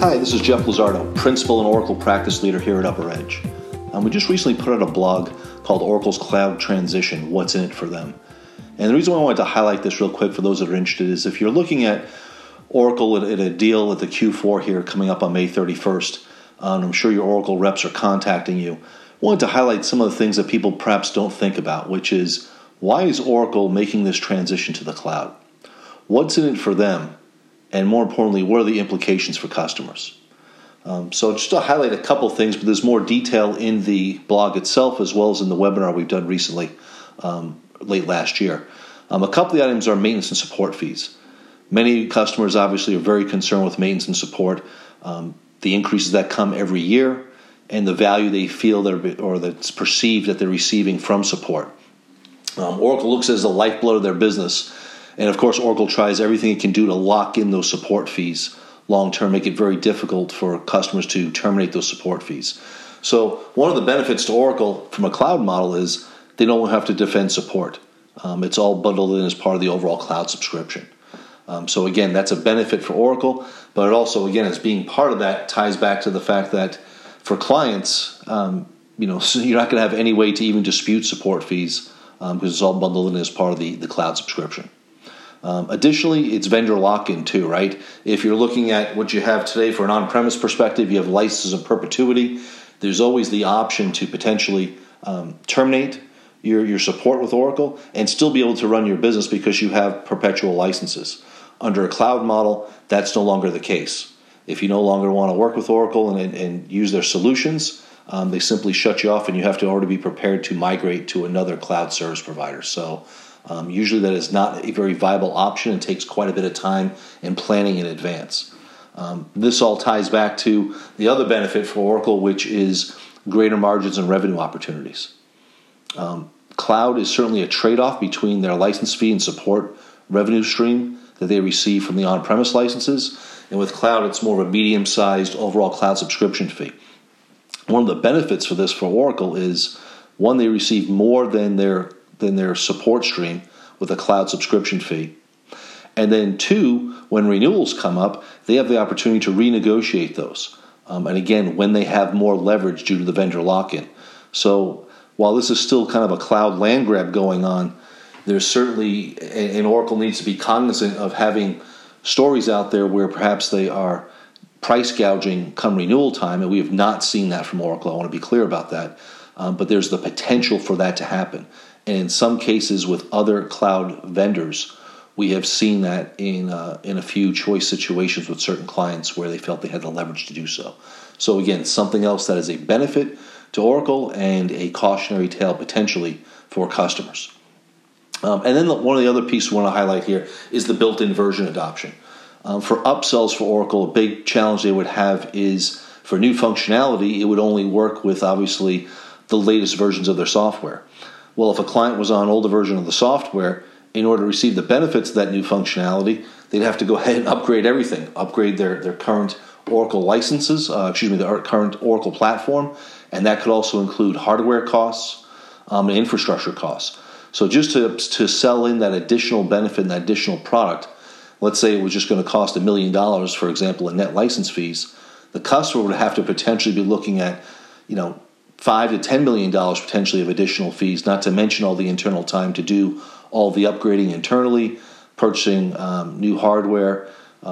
Hi, this is Jeff Luzardo, Principal and Oracle Practice Leader here at Upper Edge. We just recently put out a blog called Oracle's Cloud Transition, What's in it for them? And the reason why I wanted to highlight this real quick for those that are interested is if you're looking at Oracle at a deal at the Q4 here coming up on May 31st, and I'm sure your Oracle reps are contacting you, I wanted to highlight some of the things that people perhaps don't think about, which is why is Oracle making this transition to the cloud? What's in it for them? And more importantly, what are the implications for customers? So just to highlight a couple things, but there's more detail in the blog itself as well as in the webinar we've done recently, late last year. A couple of the items are maintenance and support fees. Many customers obviously are very concerned with maintenance and support, the increases that come every year, and the value they feel that's perceived that they're receiving from support. Oracle looks as the lifeblood of their business. And of course, Oracle tries everything it can do to lock in those support fees long term, make it very difficult for customers to terminate those support fees. So one of the benefits to Oracle from a cloud model is they don't have to defend support. It's all bundled in as part of the overall cloud subscription. So again, that's a benefit for Oracle, but it also, again, as being part of that, ties back to the fact that for clients, so you're not going to have any way to even dispute support fees because it's all bundled in as part of the cloud subscription. Additionally, it's vendor lock-in too, right? If you're looking at what you have today for an on-premise perspective, you have licenses in perpetuity. There's always the option to potentially terminate your support with Oracle and still be able to run your business because you have perpetual licenses. Under a cloud model, that's no longer the case. If you no longer want to work with Oracle and use their solutions, they simply shut you off and you have to already be prepared to migrate to another cloud service provider. So usually that is not a very viable option and takes quite a bit of time and planning in advance. This all ties back to the other benefit for Oracle, which is greater margins and revenue opportunities. Cloud is certainly a trade-off between their license fee and support revenue stream that they receive from the on-premise licenses. And with cloud, it's more of a medium-sized overall cloud subscription fee. One of the benefits for this for Oracle is, one, they receive more than their support stream with a cloud subscription fee. And then two, when renewals come up, they have the opportunity to renegotiate those. And again, when they have more leverage due to the vendor lock-in. So while this is still kind of a cloud land grab going on, there's certainly, and Oracle needs to be cognizant of having stories out there where perhaps they are price gouging come renewal time, and we have not seen that from Oracle. I want to be clear about that. But there's the potential for that to happen. And in some cases with other cloud vendors, we have seen that in a few choice situations with certain clients where they felt they had the leverage to do so. So again, something else that is a benefit to Oracle and a cautionary tale potentially for customers. And then one of the other pieces we want to highlight here is the built-in version adoption. For upsells for Oracle, a big challenge they would have is for new functionality, it would only work with obviously the latest versions of their software. Well, if a client was on an older version of the software, in order to receive the benefits of that new functionality, they'd have to go ahead and upgrade everything, upgrade their current Oracle licenses, the current Oracle platform, and that could also include hardware costs and infrastructure costs. So just to sell in that additional benefit and that additional product, let's say it was just going to cost $1 million, for example, in net license fees, the customer would have to potentially be looking at, $5 to $10 million potentially of additional fees, not to mention all the internal time to do all the upgrading internally, purchasing new hardware,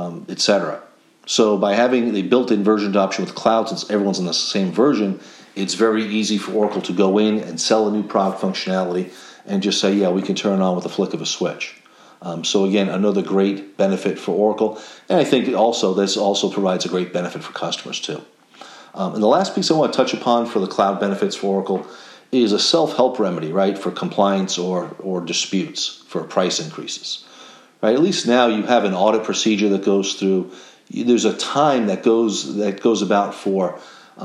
etc. So by having the built-in version adoption with cloud, since everyone's on the same version, it's very easy for Oracle to go in and sell a new product functionality and just say, yeah, we can turn it on with a flick of a switch. So again, another great benefit for Oracle. And I think this also provides a great benefit for customers too. And the last piece I want to touch upon for the cloud benefits for Oracle is a self-help remedy, right, for compliance or disputes for price increases. Right? At least now you have an audit procedure that goes through. There's a time that goes about for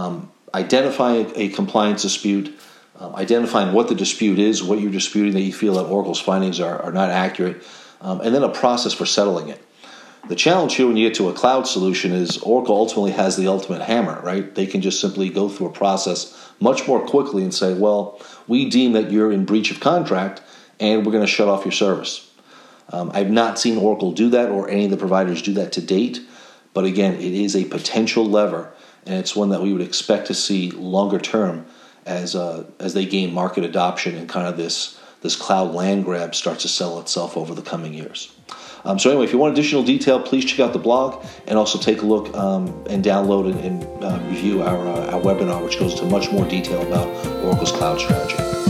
identifying a compliance dispute, identifying what the dispute is, what you're disputing that you feel that Oracle's findings are not accurate, and then a process for settling it. The challenge here when you get to a cloud solution is Oracle ultimately has the ultimate hammer, right? They can just simply go through a process much more quickly and say, well, we deem that you're in breach of contract and we're going to shut off your service. I've not seen Oracle do that or any of the providers do that to date, But again, it is a potential lever, and it's one that we would expect to see longer term as they gain market adoption and kind of this cloud land grab starts to sell itself over the coming years. So anyway, if you want additional detail, please check out the blog and also take a look and download and review our webinar, which goes into much more detail about Oracle's cloud strategy.